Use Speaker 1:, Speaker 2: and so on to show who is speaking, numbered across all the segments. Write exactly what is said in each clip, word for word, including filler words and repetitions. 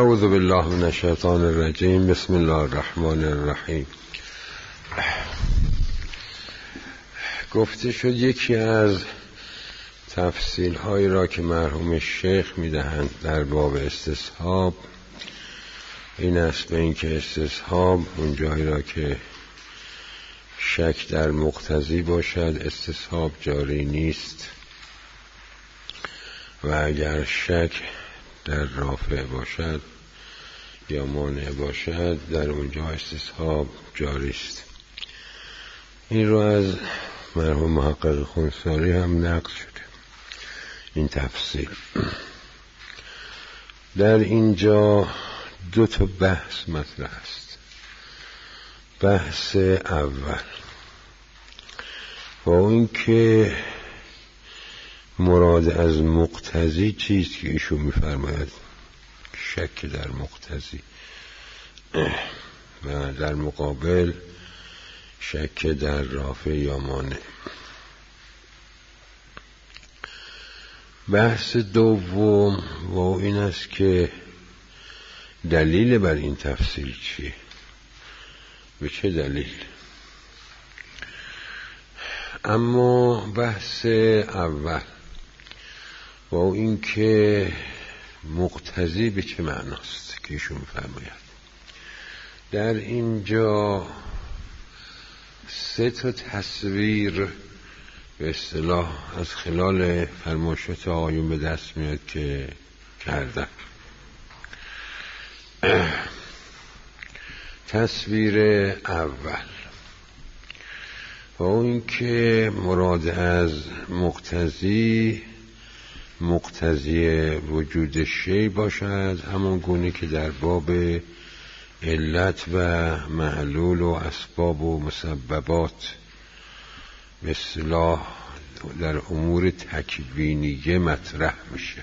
Speaker 1: اعوذ بالله من الشیطان الرجیم. بسم الله الرحمن الرحیم. گفته شد یکی از تفصیل هایی را که مرحوم شیخ میدهند در باب استصحاب این است به این که استصحاب اون جایی را که شک در مقتضی باشد استصحاب جاری نیست و اگر شک در رافع باشد یا مانع باشد در اونجا استصحاب جاری است. این رو از مرحوم محقق خونساری هم نقل شده این تفصیل. در اینجا دو تا بحث مطرح است. بحث اول با این که مراد از مقتضی چیست که ایشون میفرماید شک در مقتضی و در مقابل شک در رافع یا مانع. بحث دوم و این است که دلیل بر این تفصیل چیه؟ به چه دلیل؟ اما بحث اول و این که مقتضی به چه معناست که ایشون می‌فرماید در اینجا سه تا تصویر به اصطلاح از خلال فرمایشات آقایون به دست میاد که کردن. تصویر اول و این که مراد از مقتضی مقتضی وجود شی باشد، همون گونه که در باب علت و معلول و اسباب و مسببات به اصطلاح در امور تکوینیه مطرح میشه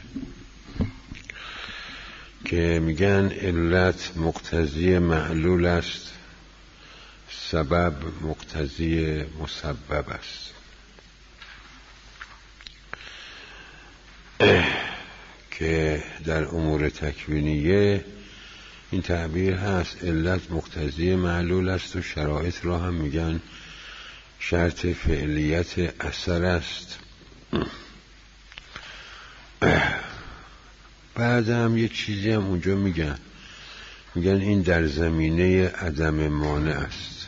Speaker 1: که میگن علت مقتضی معلول است، سبب مقتضی مسبب است. که در امور تکوینیه این تعبیر هست علت مقتضی معلول است و شرایط را هم میگن شرط فعلیت اثر است. بعد هم یه چیزی هم اونجا میگن میگن این در زمینه عدم مانع است.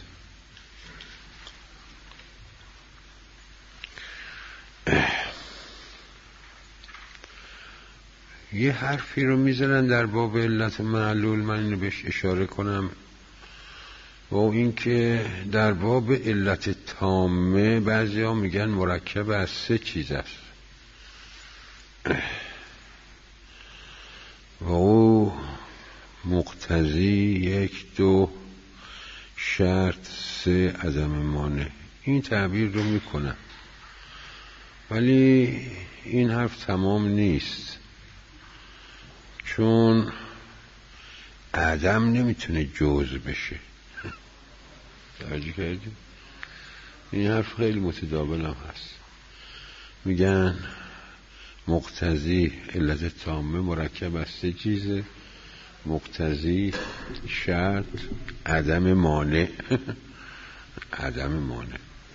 Speaker 1: یه حرفی رو میزنن در باب علت معلول، من اینو بهش اشاره کنم و این که در باب علت تامه بعضی ها میگن مرکب از سه چیز است و او مقتضی یک دو شرط سه عدم مانع. این تعبیر رو میکنم ولی این حرف تمام نیست، چون عدم نمیتونه جزء بشه. توجه کردی؟ این حرف خیلی متداول هم هست. میگن مقتضی علت تامه مرکب از سه چیزه: مقتضی، شرط، عدم مانع. عدم مانع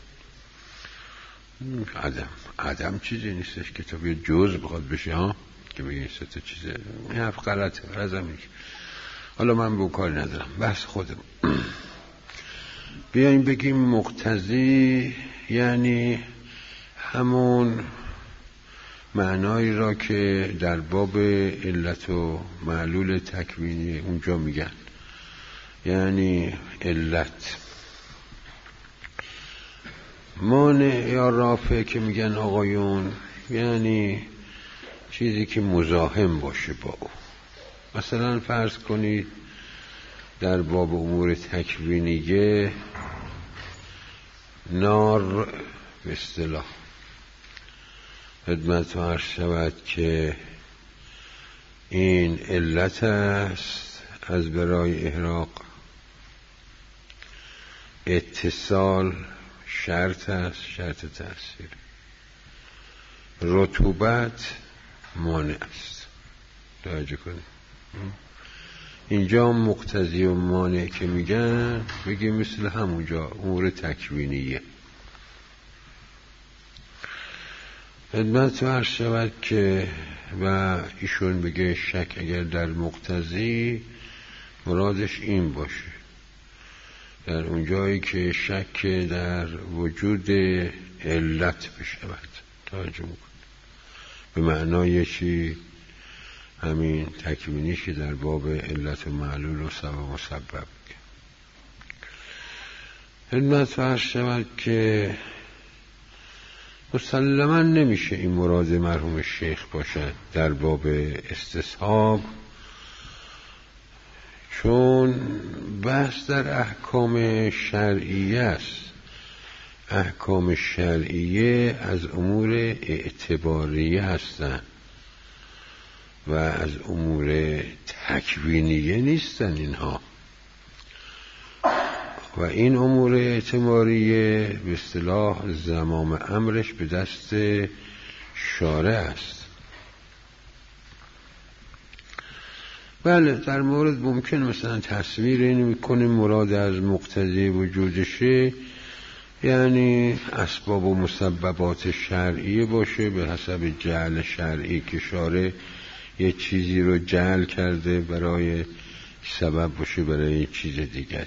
Speaker 1: عدم عدم چیزی نیستش که تا بیا جزء بخواد بشه ها که بگه سه تا چیزه. این حرف غلطه. رازم میگه حالا من به کاری ندارم، بحث خودم. بیاییم بگیم مقتضی یعنی همون معنایی را که در باب علت و معلول تکوینی اونجا میگن، یعنی علت. مانع یا رافع که میگن آقایون یعنی چیزی که مزاحم باشه با او. مثلا فرض کنید در باب امور تکوینیه نار به اصطلاح خدمت عرض شود که این علت است از برای احراق، اتصال شرط است، شرط تأثیر، رطوبت مانع است. توجه کنید اینجا مقتضی و مانع که میگن بگی مثل همونجا امور تکوینیه. خدمت تو عرض شود که و ایشون بگه شک اگر در مقتضی مرادش این باشه در اونجایی که شک در وجود علت بشود. توجه میکن به معنای چی؟ همین تکوینی که در باب علت و معلول و سبب و مسبب. خدمت عرض شود که مسلما نمیشه این مراد مرحوم شیخ باشد در باب استصحاب، چون بحث در احکام شرعیه است. احکام شرعیه از امور اعتباریه هستند و از امور تکوینیه نیستن اینها، و این امور اعتباریه به اصطلاح زمام امرش به دست شارع است. بله در مورد ممکن مثلا تصویر این میکنیم مراد از مقتضی وجودشه یعنی اسباب و مسببات شرعیه باشه به حسب جعل شرعی که شارع یه چیزی رو جعل کرده برای سبب باشه برای یه چیز دیگری.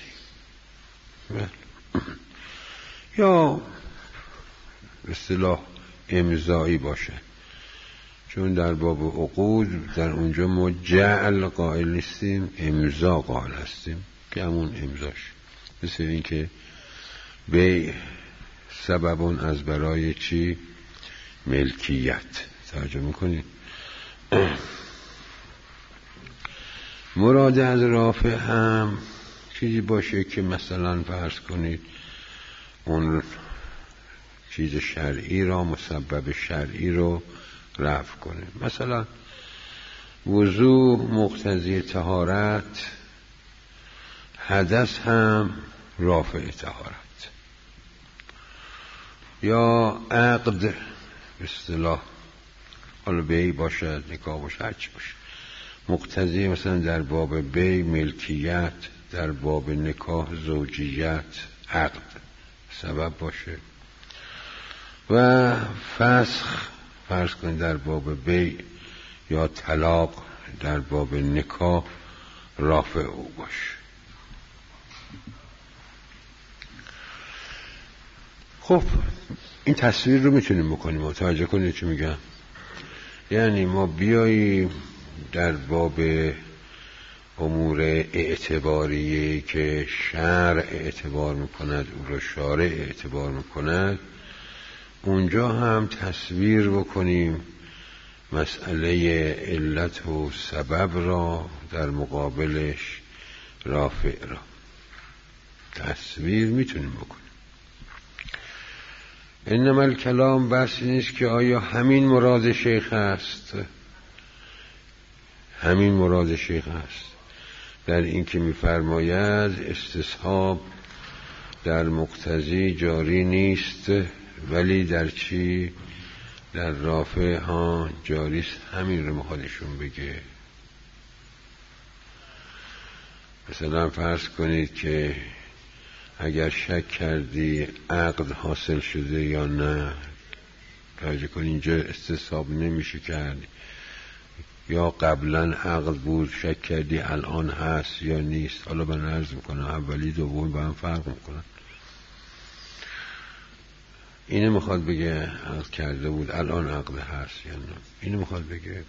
Speaker 1: یا به اصطلاح امضایی باشه، چون در باب عقود در اونجا ما جعل قائل نیستیم، امضا قائل هستیم که همون امضاش. مثل این که بیع سببون از برای چی؟ ملکیت. توجه میکنید؟ مراد از رافع هم چیزی باشه که مثلا فرض کنید اون چیز شرعی را مسبب شرعی رو رفع کنه. مثلا وضو مقتضی طهارت، حدث هم رافع طهارت، یا عقد به اصطلاح حالا بیع باشد نکاح باشد هرچی باشه مقتضی، مثلا در باب بیع ملکیت، در باب نکاح زوجیت عقد سبب باشه، و فسخ فرض کنید در باب بیع یا طلاق در باب نکاح رافع او باشه. خب این تصویر رو میتونیم بکنیم، متوجه کنید چی میگم؟ یعنی ما بیاییم در باب امور اعتباریه که شرع اعتبار میکند او رو شارع اعتبار میکند، اونجا هم تصویر بکنیم مسئله علت و سبب را در مقابلش رافع را. تصویر میتونیم بکنیم. انما الکلام بحث نیست که آیا همین مراد شیخ است، همین مراد شیخ است در این که می‌فرماید استصحاب در مقتضی جاری نیست ولی در چی؟ در رافع ها جاری است. همین رو میخوادشون بگه. مثلا فرض کنید که اگر شک کردی عقد حاصل شده یا نه، توجه کن اینجا استصحاب نمیشه کرد، یا قبلا عقد بود شک کردی الان هست یا نیست. حالا من عرض میکنم اولی دومی با هم فرق میکنن. اینه میخواد بگه عقد کرده بود الان عقد هست یا نه، اینه میخواد بگه.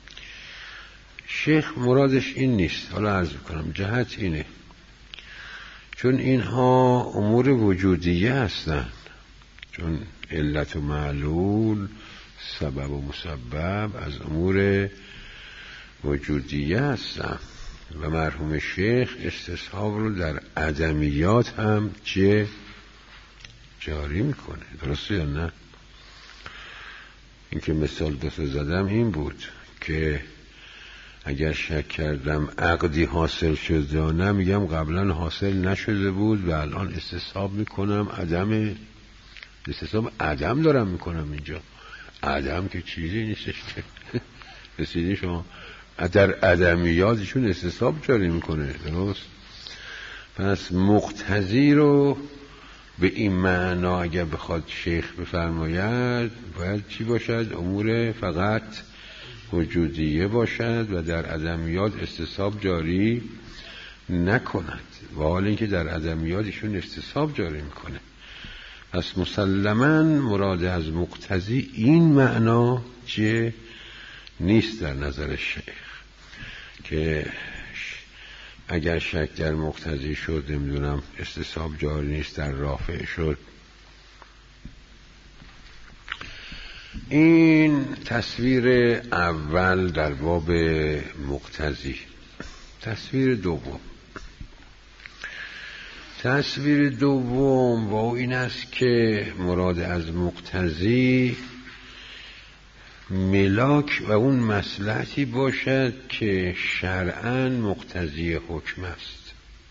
Speaker 1: شیخ مرادش این نیست. حالا عرض میکنم جهت اینه چون اینها امور وجودیه هستند، چون علت و معلول سبب و مسبب از امور وجودیه هستند و مرحوم شیخ استصحاب رو در عدمیات هم چه جاری میکنه. درسته یا نه؟ این که مثال دو زدم این بود که اگر شک کردم عقدی حاصل شده یا نه، میگم قبلا حاصل نشده بود و الان استصحاب میکنم عدم، استصحاب عدم دارم میکنم اینجا. عدم که چیزی نیستش که رسیدی شما در عدمیاتشون استصحاب جاری میکنه. درست؟ پس مقتضی رو به این معنا اگر بخواد شیخ بفرماید باید چی باشد؟ امور فقط وجودیه باشد و در عدمیات استصحاب جاری نکند، و حال اینکه در عدمیاتشون استصحاب جاری میکنه. پس مسلماً مراد از مقتضی این معنا چیه؟ نیست در نظر شیخ که اگر شک در مقتضی شد نمیدونم استصحاب جاری نیست در رافع شد. این تصویر اول در باب مقتضی. تصویر دوم تصویر دوم و این است که مراد از مقتضی ملاک و اون مصلحتی باشد که شرعاً مقتضی حکم است،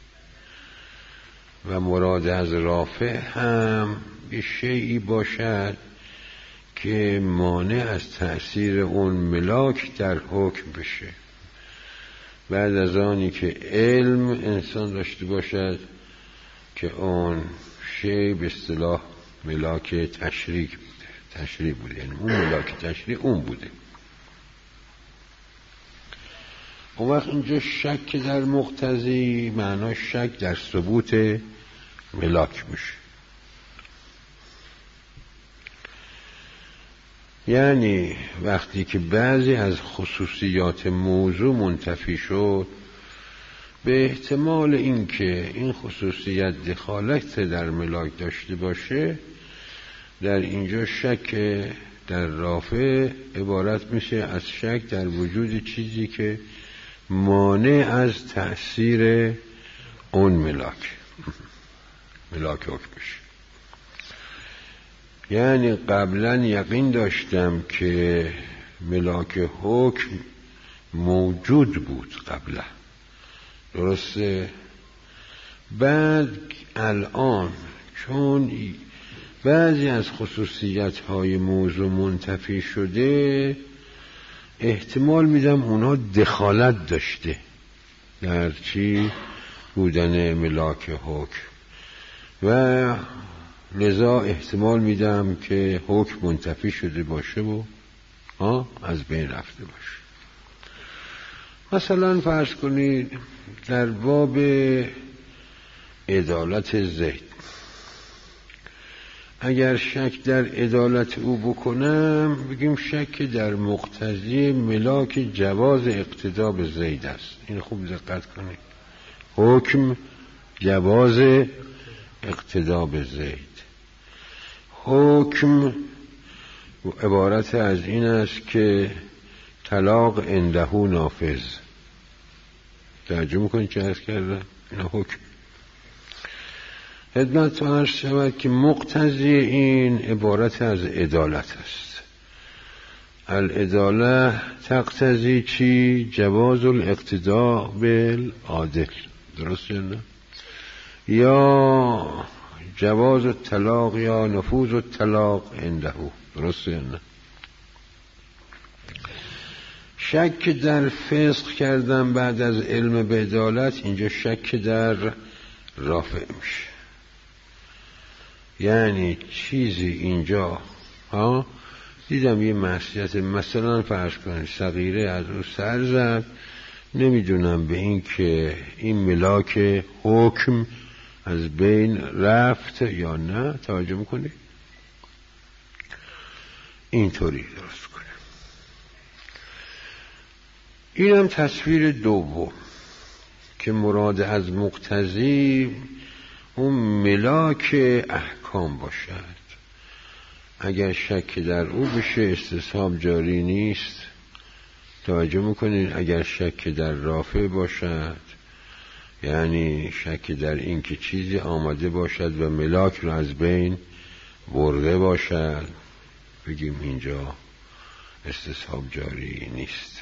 Speaker 1: و مراد از رافع هم به شیئی باشد که مانع از تأثیر اون ملاک در حکم بشه، بعد از آنی که علم انسان داشته باشد که اون شیء به اصطلاح ملاک تشریع بوده تشریع بوده یعنی اون ملاک تشریع اون بوده. اون وقت اینجا شک در مقتضی معناش شک در ثبوت ملاک میشه. یعنی وقتی که بعضی از خصوصیات موضوع منتفی شد، به احتمال اینکه این خصوصیت دخالت در ملاک داشته باشه، در اینجا شک در رافع عبارت میشه از شک در وجود چیزی که مانع از تأثیر اون ملاک ملاک حکمش. یعنی قبلا یقین داشتم که ملاک حکم موجود بود قبلا، درسته؟ بعد الان چون بعضی از خصوصیت‌های موضوع منتفی شده، احتمال میدم اونها دخالت داشته در چی؟ بودن ملاک حکم، و لذا احتمال میدم که حکم منتفی شده باشه و ها از بین رفته باشه. مثلا فرض کنید در باب عدالت زید، اگر شک در عدالت او بکنم بگیم شک در مقتضی ملاک جواز اقتدا به زید است. این خوب دقت کنید، حکم جواز اقتدا به زید. حکم عبارت از این است که طلاق عنده نافذ. توجه میکنید چه عرض کردم؟ این حکم. خدمت عرض شود که مقتضی این عبارت از عدالت است. العداله تقتضی چی؟ جواز الاقتداء بالعادل. درست یا نه؟ یا جواز الطلاق یا نفوذ الطلاق عنده. درست یا نه؟ شک در فسق کردن بعد از علم به عدالت، اینجا شک در رافع میشه. یعنی چیزی اینجا ها دیدم یه معصیت، مثلا فرض کنید صغیره از او سر زد، نمیدونم به این که این ملاک حکم از بین رفت یا نه. توجه میکنی؟ اینطوری درست کنه. اینم تصویر دوم که مراد از مقتضی اون ملاک احکام باشد. اگر شک در او بشه استصحاب جاری نیست. توجه میکنید؟ اگر شک در رافع باشد یعنی شک در این که چیزی آمده باشد و ملاک رو از بین برده باشد، بگیم اینجا استصحاب جاری نیست.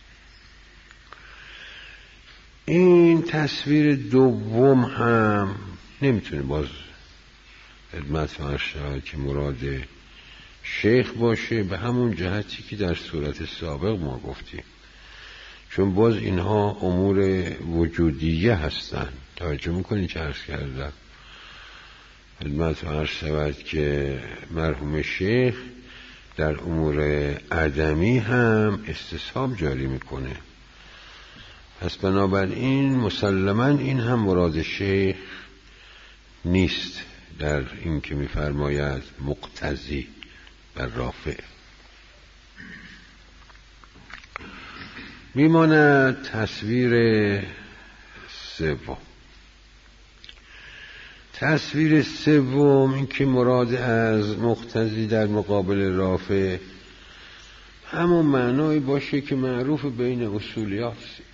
Speaker 1: این تصویر دوم هم نمیتونه باز خدمت فرض شود که مراد شیخ باشه، به همون جهتی که در صورت سابق ما گفتیم چون باز اینها امور وجودیه هستند. توجه میکنی چه عرض کردم خدمت عرض شود که مرحوم شیخ در امور عدمی هم استصحاب جاری میکنه. پس بنابراین مسلماً این هم مراد شیخ نیست در این که میفرماید مقتضی بر رافع. میماند تصویر سوم. تصویر سوم این که مراد از مقتضی در مقابل رافع همون معنایی باشه که معروف بین اصولیات،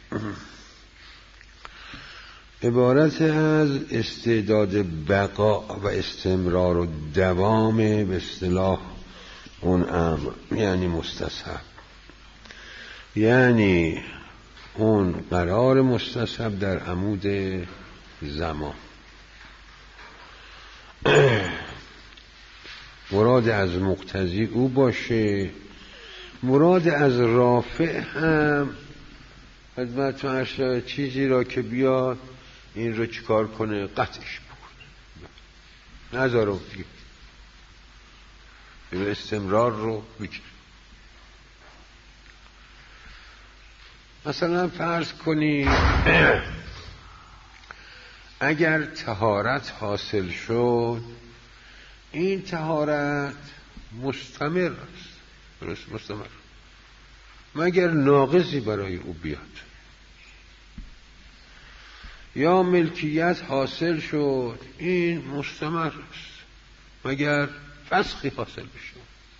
Speaker 1: عبارت از استعداد بقا و استمرار و دوام به اصطلاح اون امر، یعنی مستصحب، یعنی اون قرار مستصحب در عمود زمان. مراد از مقتضی او باشه. مراد از رافع هم خدمتتون عرض شود چیزی را که بیاد این رو چیکار کنه، قطعش بکنه، نذاره دیگه، این استمرار رو بگیر. مثلا فرض کنی اگر طهارت حاصل شد، این طهارت مستمر است، درست مستمر، مگر ناقضی برای او بیاد. یا ملکیت حاصل شد، این مستمر است مگر فسخی حاصل بشه.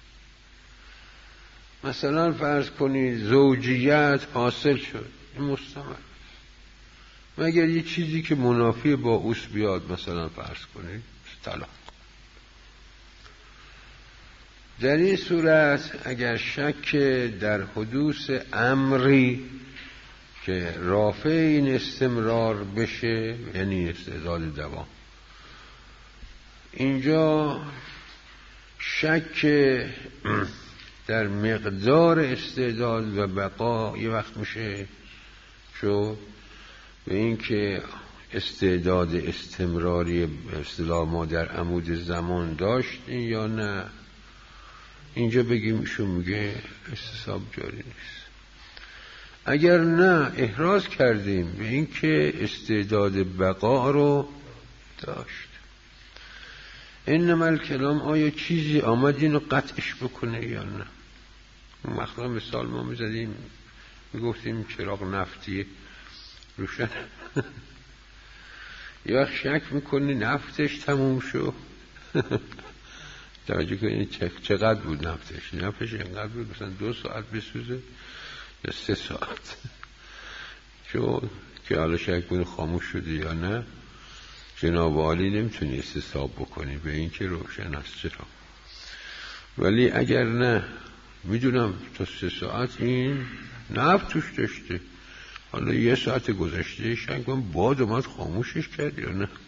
Speaker 1: مثلا فرض کنید زوجیت حاصل شد، این مستمر است مگر یه چیزی که منافی با اوست بیاد، مثلا فرض کنید طلاق. در این صورت اگر شک در حدوث امری که رافع این استمرار بشه، یعنی استعداد دوام، اینجا شک در مقدار استعداد و بقا یه وقت میشه شد به این که استعداد استمراری به اصطلاح ما در عمود زمان داشتیم یا نه. اینجا بگیم ایشون میگه استصحاب جاری نیست. اگر نه احراز کردیم به این که استعداد بقا رو داشت. انما الکلام آیا چیزی آمد اینو قطعش بکنه یا نه. مثلا مثال ما میزدیم میگفتیم چراغ نفتی روشن یه وقت شک میکنی نفتش تموم شد توجه کنید چقدر بود نفتش نفتش اینقدر بود، مثلا دو ساعت بسوزه یا سه ساعت شد که حالا شک کنی خاموش شده یا نه. جناب عالی نمیتونی استصحاب بکنی به این که روشن است چرا. ولی اگر نه میدونم تا سه ساعت این نفت توش داشته، حالا یه ساعت گذشته شک کنم باد اومد خاموشش کرد یا نه،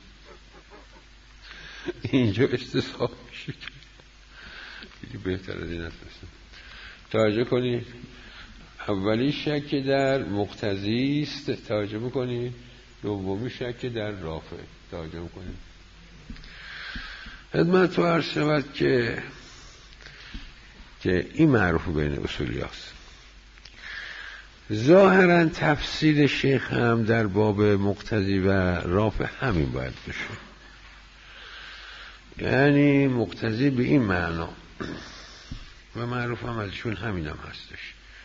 Speaker 1: اینجا استصحاب میشه. خیلی بهتر از این است. توجه کنید اولی شک در مقتضی است، توجه میکنید. دومی شک در رافع، توجه میکنید. خدمت تو عرض شود که که این معروف بین اصولی هست. ظاهرا تفصیل شیخ هم در باب مقتضی و رافع همین باید بشه، یعنی مقتضی به این معنا و معروف هم ازشون همین هم هستش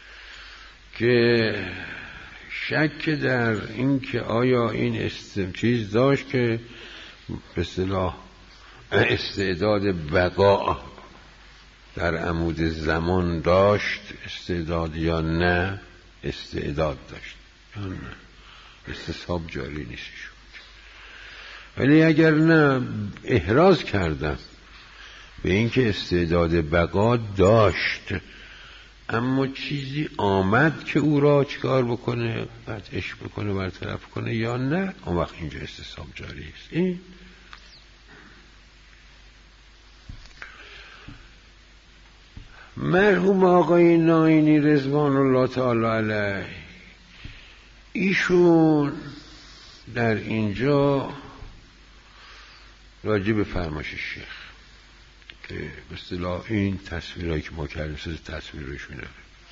Speaker 1: که شک در این که آیا این استم چیز داشت که به اصطلاح استعداد بقا در عمود زمان داشت استعداد یا نه استعداد داشت یا نه، استصحاب جاری نیست شد. ولی اگر نه احراز کردم به اینکه استعداد بقا داشت اما چیزی آمد که او را چکار بکنه، قطعش بکنه، برطرف کنه یا نه، اون وقت اینجا استصحاب جاری است. این مرحوم آقای ناینی رضوان الله تعالی علیه ایشون در اینجا راجع به فرمایش شیخ که به اصطلاح این تصویرهایی که ما کردیم سه تصویرشونه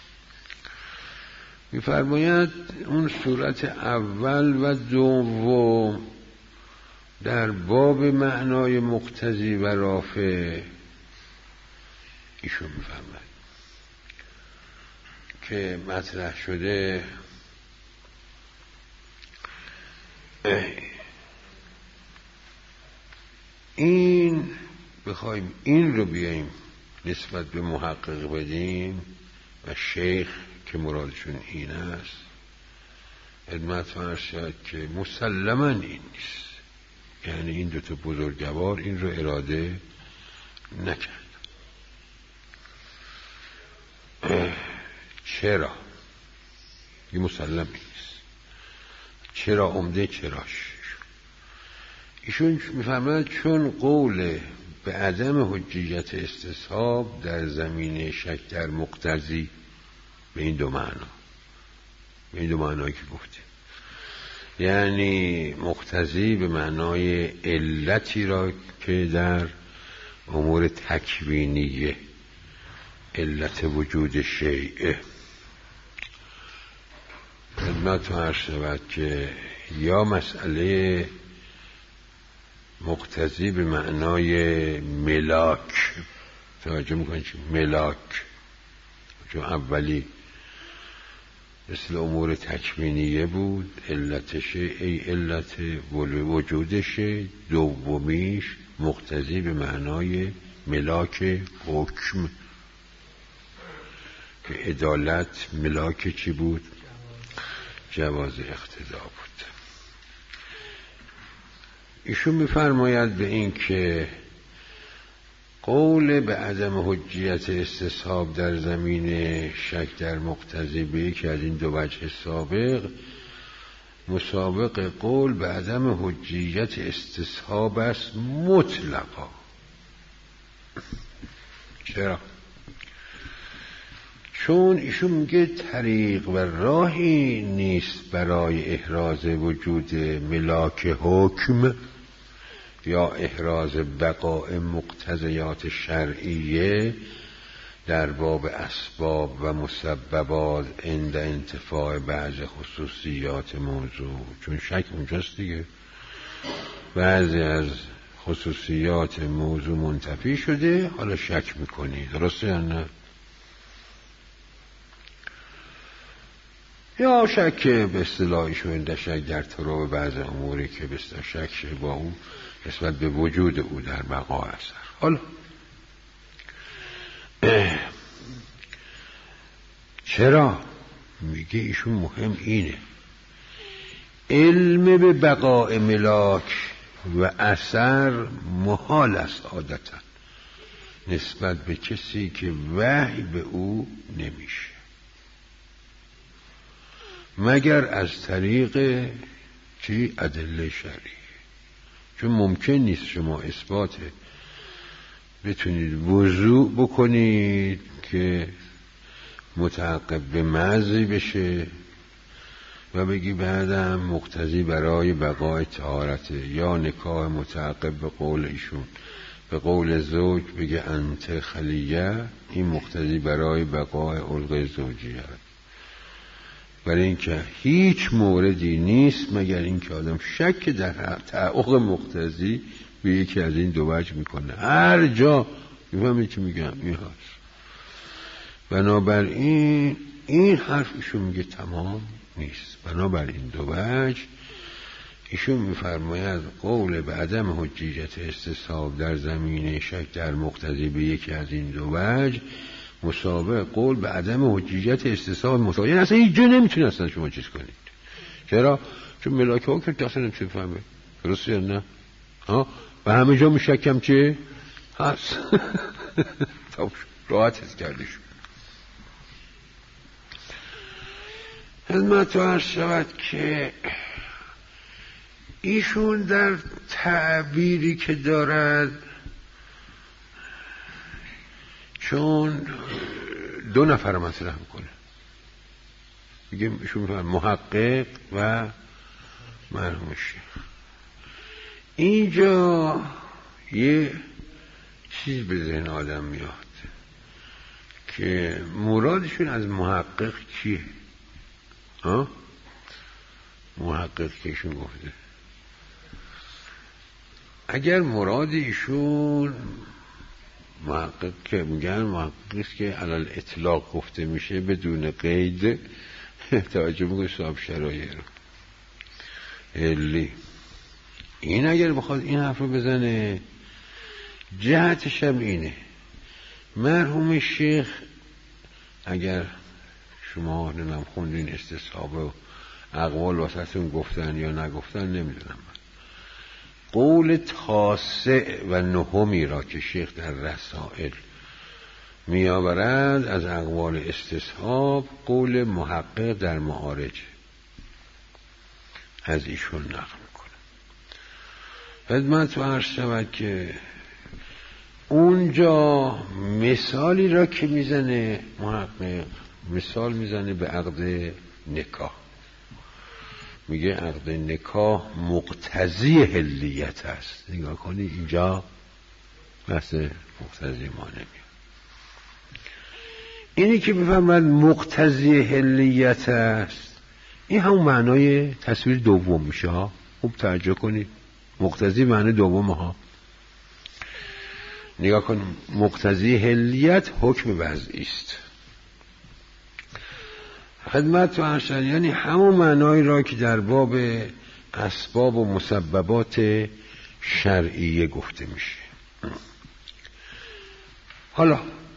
Speaker 1: می‌فرماید اون صورت اول و دوم در باب معنای مقتضی و رافع ایشون می‌فرماید که مطرح شده این بخوایم این رو بیاییم نسبت به محقق بدیم و شیخ که مرادشون این است خدمت فرض شد که مسلماً این نیست، یعنی این دوتا بزرگوار این رو اراده نکرد. چرا؟ این مسلم نیست. چرا عمده چراش؟ ایشون میفهمند چون قول به عدم حجیت استصحاب در زمینه شک در مقتضی به این دو معنا به این دو معنایی که گفتیم، یعنی مقتضی به معنای علتی را که در امور تکوینیه علت وجود شیء خدمت عرض شود که یا مسئله مقتضی به معنای ملاک توجه میکنید چی؟ ملاک چون اولی مثل امور تکوینیه بود علتشه ای علت وجودشه، دومیش مقتضی به معنای ملاک حکم که عدالت ملاک چی بود؟ جواز اقتضا بود. ایشون میفرماید به این که قول به عدم حجیت استصحاب در زمین شک در مقتضی به یکی از این دو وجه سابق مسابق قول به عدم حجیت استصحاب است مطلقا. چرا؟ چون ایشون میگه طریق و راهی نیست برای احراز وجود ملاک حکم یا احراز بقاء مقتضیات شرعیه در باب اسباب و مسببات عند انتفاع بعض خصوصیات موضوع. چون شک اونجاست دیگه، بعضی از خصوصیات موضوع منتفی شده حالا شک میکنی، درسته یا نه؟ یا شک به اصطلاحشون در شک در طرق بعض اموری که به اصطلاح شک با اون نسبت به وجود او در بقا اثر. حالا چرا؟ میگه ایشون مهم اینه علم به بقاء ملاک و اثر محال است عادتا نسبت به کسی که وحی به او نمیشه مگر از طریق چی؟ ادله شرعی. چون ممکن نیست شما اثبات بتونید وضوع بکنید که متعقب به مزی بشه و بگی بعدم مقتضی برای بقای طهارت، یا نکاح متعقب به قول ایشون به قول زوج بگه انت خلیه، این مقتضی برای بقای علقه زوجیه. برای اینکه هیچ موردی نیست مگر اینکه آدم شک در تحقق مقتضی به یکی از این دو وجه میکنه. هر جا میفهمی که میگم این هست. بنابراین این حرف ایشون میگه تمام نیست. بنابراین دو وجه ایشون میفرماید قول به عدم حجیت استصحاب در زمینه شک در مقتضی به یکی از این دو وجه مسابق قول به عدم حجیت استصحاب مسابق، یعنی اصلا هیچ جا نمیتونه اصلا شما چیز کنید. چرا؟ چون ملاک حکم که اصلا نمیتونه فهمه. درسته یا نه؟ ها؟ و همه جا میشکم چه؟ هست. راحت هست کردیش. خدمت رو عرض شود که ایشون در تعبیری که دارد چون دو نفر مطرح میکنه میگه ایشون محقق و مرحوم شیخ. اینجا یه چیز به ذهن آدم میاد که مرادشون از محقق کیه؟ ها؟ محقق کیشون گفته. اگر مراد ایشون محقق که میگن محقق که علل اطلاق گفته میشه بدون قید، توجه میکنه صاحب شرایع رو علی، این اگر بخواد این حرف رو بزنه جهتش هم اینه. مرحوم شیخ اگر شما نمیم خوندین استصحاب و اقوال واسهتون گفتن یا نگفتن نمیدونم، قول تاسع و نهمی را که شیخ در رسائل میآورد از اقوال استصحاب قول محقق در معارج از ایشون نقل میکنه. خدمت و عرض شود که اونجا مثالی را که میزنه محقق، مثال میزنه به عقد نکاح. میگه عقد نکاح مقتضی حلیت است. نگاه کنی اینجا بحث مقتضی ما نمیاد. اینی که بفهمد مقتضی حلیت است، این همون معنای تصویر دوم میشه ها. خوب توجه کنید، مقتضی معنی دوم ها. نگاه کن، مقتضی حلیت حکم وضعی است. خدمت و ارشد یعنی همون معنایی را که در باب اسباب و مسببات شرعیه گفته میشه. حالا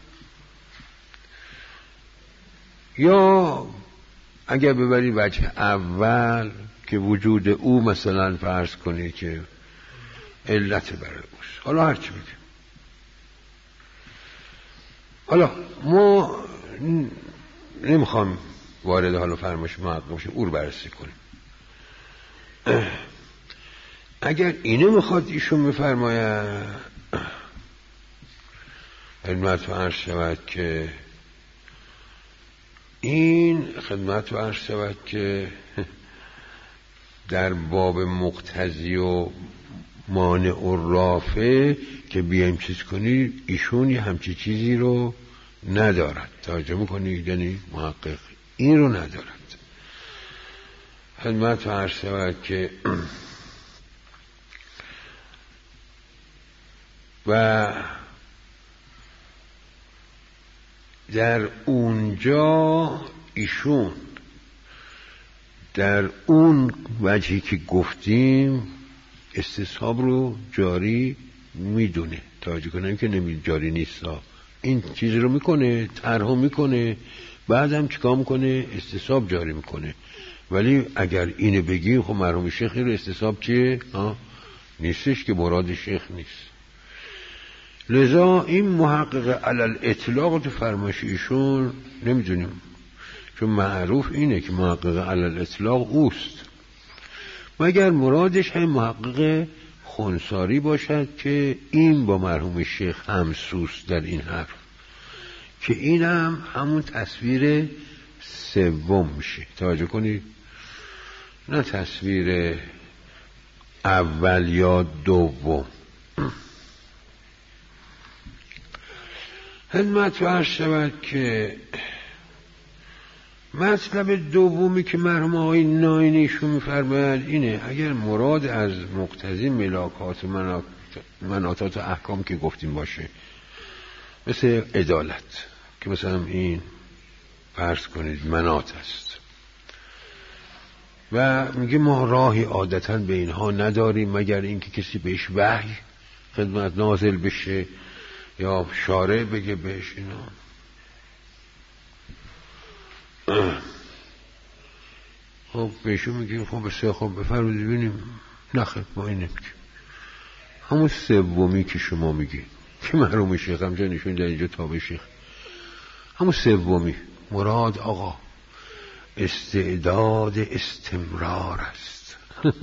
Speaker 1: یا اگر ببری وجه اول که وجود او مثلا فرض کنی که علت برای اوست، حالا هرچی بگیم. حالا ما نمیخوام وارد حالا فرمایش محقق بشیم، او رو بررسی کنیم. اگر اینو میخواد ایشون میفرماید خدمت و عرض شود که این خدمت و عرض شود که در باب مقتضی و مانع و رافع که بیایم چیز کنید، ایشون یه همچی چیزی رو ندارد. توجه میکنید؟ یعنی محقق این رو ندارد. خدمت و عرض شود که و در اونجا ایشون در اون وجهی که گفتیم استصحاب رو جاری میدونه. توجه کنیم که نمی جاری نیست، این چیز رو میکنه، طرح میکنه، بعدم چیکار میکنه؟ استصحاب جاری میکنه. ولی اگر اینو بگیم خب مرحوم شیخ رو استصحاب چیه؟ ها نیستش که مراد شیخ نیست. لذا این محقق علل اطلاق تو فرمایش ایشون نمیدونیم، چون معروف اینه که محقق علل اطلاق اوست، مگر مرادش هم محقق خنثاری باشد که این با مرحوم شیخ همسوس در این حرف، که این هم همون تصویر سوم میشه. توجه کنید، نه تصویر اول یا دوم. خدمت و عرض شود که مطلب دومی که مرحوم آقای ناینیشون میفرماید اینه، اگر مراد از مقتضی ملاکات و مناطات و احکام که گفتیم باشه، مثل عدالت که مثلا این فرض کنید مناط است و میگه ما راهی عادتا به اینها نداریم مگر اینکه کسی بهش وحی خدمت نازل بشه یا شارع بگه بهش اینا. خب بهشون میگیم خب بسیار خب بفرمایید ببینیم. نخیر ما این نمیگیم. همون سومی که شما میگی که محروم شیخ هم جا نشون در اینجا تابع شیخ، همون سومی مراد آقا استعداد استمرار است.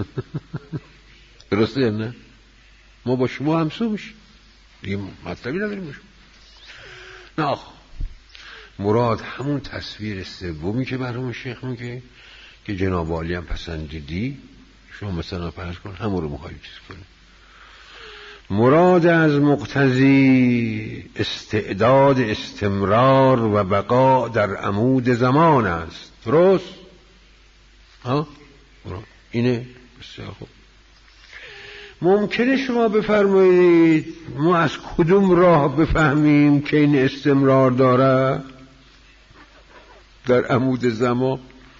Speaker 1: درسته یا نه؟ ما با شما همسو میشیم دیگه، مطلبی نداریم باشیم. نه آقا مراد همون تصویر سومی که مرحوم شیخ میگه که جناب عالی هم پسندیدی، شما مثلا فرض کن همون رو میخوایی چیز کنی. مراد از مقتضی استعداد استمرار و بقا در عمود زمان است. درست؟ ها؟ اینه. بسیار خوب. ممکنه شما بفرمایید ما از کدوم راه بفهمیم که این استمرار داره در عمود زمان؟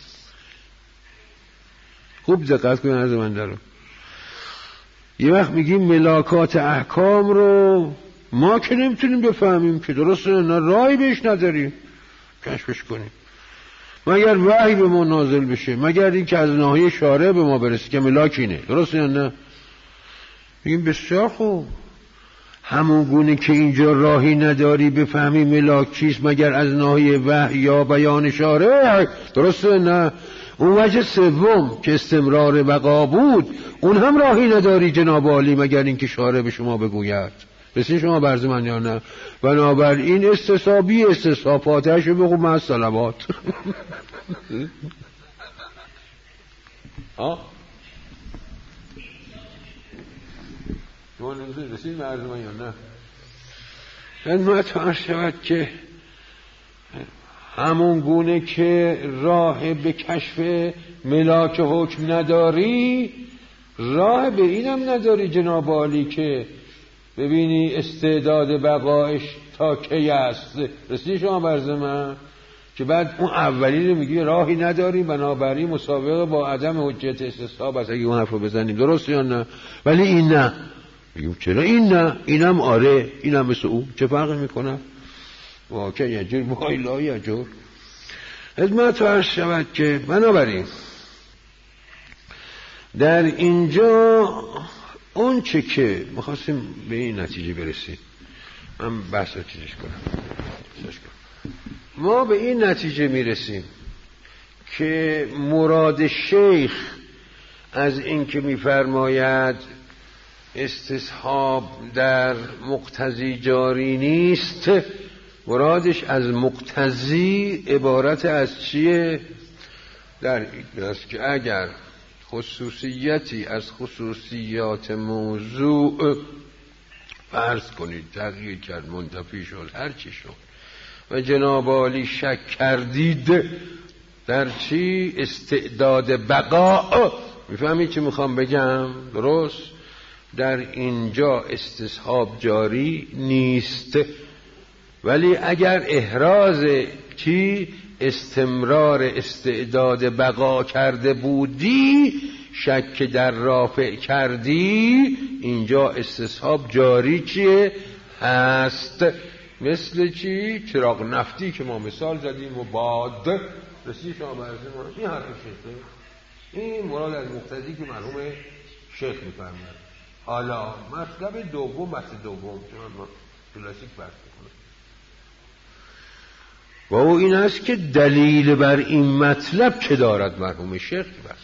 Speaker 1: خوب دقت کنید عرض من دارم. یه وقت میگیم ملاکات احکام رو ما که نمیتونیم بفهمیم که درسته، نه راهی بهش نداریم کشفش کنیم مگر وحی به ما نازل بشه، مگر این که از ناحیه شارع به ما برسه که ملاک اینه. درسته یا نه؟ میگیم بسیار خوب، همون گونه که اینجا راهی نداری بفهمی ملاک چیست مگر از ناحیه وحی یا بیان شارع. درسته نه؟ اون وجه سوم که استمرار بقا بود اون هم راهی نداری جناب عالی مگر اینکه شارع به شما بگوید. بسید شما برز من یا نه؟ بنابراین استصحابی استصحاباتش رو بگو من صلوات. آه شما نمیدونید رسید برز من یا نه؟ خدمت عرض شود که همون گونه که راه به کشف ملاک حکم نداری، راه به اینم نداری جناب عالی که ببینی استعداد بقایش تا کی است. رسیدی شما برز من؟ که بعد اون اولی رو میگی راهی نداری بنابراین مسابقه با عدم حجت استصحاب است. اگه اون حرف رو بزنیم درست یا نه؟ ولی این نه. میگیم چرا این نه؟ اینم آره، اینم مثل اون، چه فرقی میکنه؟ واقعا یه جور بایلا یه جور خدمت عرض شود که بنابراین در اینجا اون چه که میخواستیم به این نتیجه برسیم، من بحث رو چیزش کنم. ما به این نتیجه میرسیم که مراد شیخ از این که میفرماید استصحاب در مقتضی جاری نیست، مرادش از مقتضی عبارت از چیه؟ در این است که اگر خصوصیتی از خصوصیات موضوع فرض کنید تغییر کرد، منتفی شد، هر چی شد و جناب عالی شک کردید در چی؟ استعداد بقا. میفهمید چی میخوام بگم؟ درست؟ در اینجا استصحاب جاری نیست، ولی اگر احراز چی؟ استمرار استعداد بقا کرده بودی، شک در رافع کردی، اینجا استصحاب جاری چیه؟ هست. مثل چی؟ چراغ نفتی که ما مثال زدیم و باد. رسید شما برزه ما این حرف شیخه، این مراد از مقتضی که مرحوم شیخ میفرماید. حالا مطلب دوم، مطلب دوم چون ما کلاسیک بحث میکنم و او این است که دلیل بر این مطلب چه دارد مرحوم شیخ که بحث